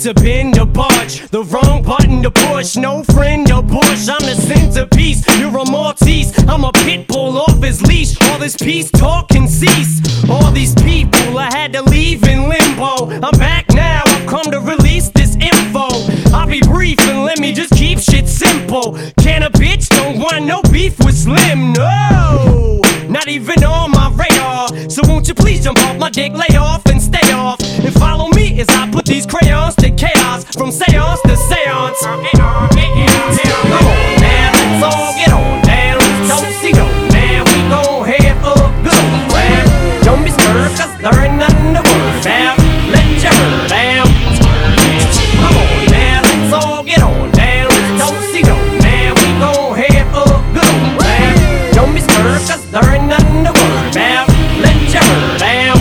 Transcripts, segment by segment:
to bend or budge, the wrong button to push. No friend or bush, I'm the centerpiece. You're a Maltese, I'm a pit bull off his leash. All this peace talk can cease. All these people I had to leave in limbo. I'm back now, I've come to release this info. I'll be brief and let me just keep shit simple. Can a bitch don't want no beef with Slim? No, not even on my radar. So won't you please jump off my dick, lay off and stay off, and follow me as I put these crayons to chaos, from seance to seance. Come on now, let's all get on down. Don't see no man, we gon' have a good one. Don't be scared, cause there ain't nothing to worry about. Let your hair down. Come on now, let's all get on down. Don't see no man, we gon' have a good one. Don't be scared, cause there ain't nothing to worry about. Let your hair down.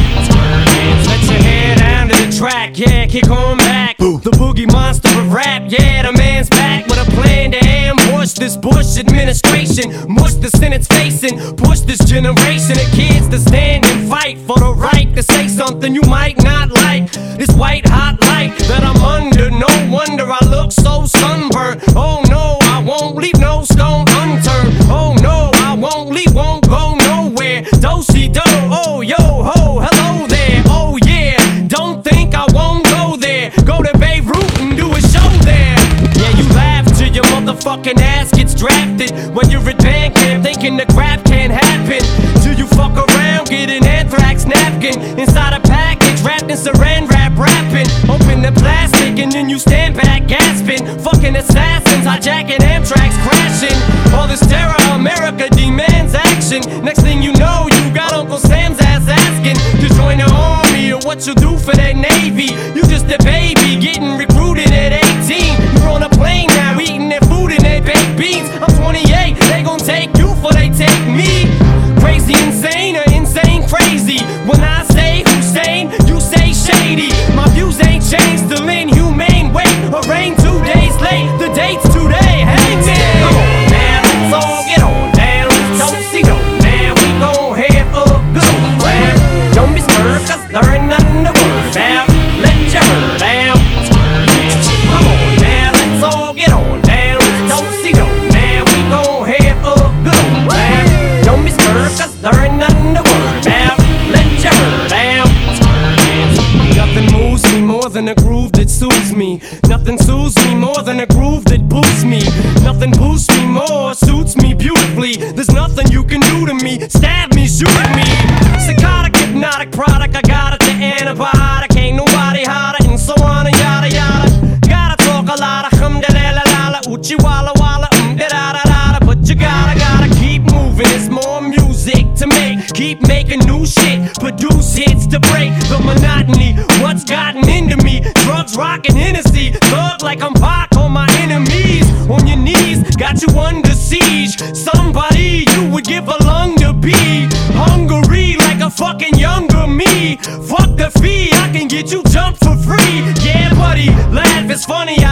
Let your hair down to the track, yeah, kick on back. The boogie monster of rap, yeah, the man's back with a plan to ambush this Bush administration, mush the Senate's facing, push this generation of kids to stand and fight for the right to say something you might not like. This white hot light that I'm under, no wonder I look so sunburned. Oh no, I won't leave no stone unturned. Oh no, I won't leave, won't go nowhere. Do-si-do, oh yo ho, hello there. Oh yeah, don't think I won't go there. Go to Beirut and do a show there. Yeah, you laugh till your motherfucking ass gets drafted when you're at band camp thinking the crap can't happen. Till you fuck around, get an anthrax napkin inside a package wrapped in saran wrap, rapping. Open the plastic and then you stand back gasping. Fucking assassins hijacking Amtrak's crashing. All this terror, America demands action. Next thing you know, you got Uncle Sam's ass asking to join the army or what you'll do for that Navy. You just a baby getting recruited at 18. You're on a plane now eating their food and their baked beans. I'm 28, they gon' take you for they take me. Crazy insane or insane crazy. When I say Hussein, you say shady. My views ain't changed, still inhumane. Wait, or rain 2 days late, the date's today. Hey man, come on now, let's all get on down. Don't see no man, we gon' have a good one. Don't be scared, cause there ain't nothing to worry about. Let your hair down. Come on now, let's all get on down. Don't see no man, we gon' have a good one. Don't be scared, cause there ain't nothing to worry about. Let your hair down. Nothing moves me more than a groove that soothes me. Nothing soothes me more than a groove that boosts me. Nothing boosts me more, suits me beautifully. There's nothing you can do to me. Stab me, shoot me. Psychotic, hypnotic product, I got it, the antibiotic. Ain't nobody hotter, and so on and yada yada. Gotta talk a lot of hum-da-da-la-la-la, uchi-walla-walla, da-da-da-da-da. But you gotta keep moving, it's more music to make. Keep making new shit, produce hits to break the monotony. What's gotten into me? Drugs, rockin' Hennessy. Thug like I'm Pac on my enemies. On your knees, got you under siege. Somebody you would give a lung to be. Hungry like a fucking younger me. Fuck the fee, I can get you jumped for free. Yeah buddy, laugh, it's funny